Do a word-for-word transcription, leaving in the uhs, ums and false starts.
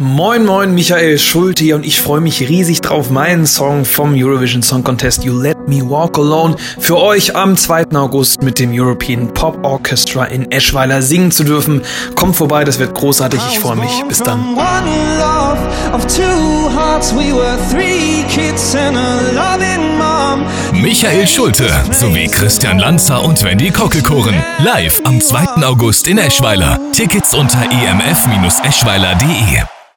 Moin moin, Michael Schulte hier und ich freue mich riesig drauf, meinen Song vom Eurovision Song Contest You Let Me Walk Alone für euch am zweiten August mit dem European Pop Orchestra in Eschweiler singen zu dürfen. Kommt vorbei, das wird großartig, ich freue mich. Bis dann. Michael Schulte sowie Christian Lanzer und Wendy Kockelkoren live am zweiten August in Eschweiler. Tickets unter e m f Bindestrich eschweiler punkt de.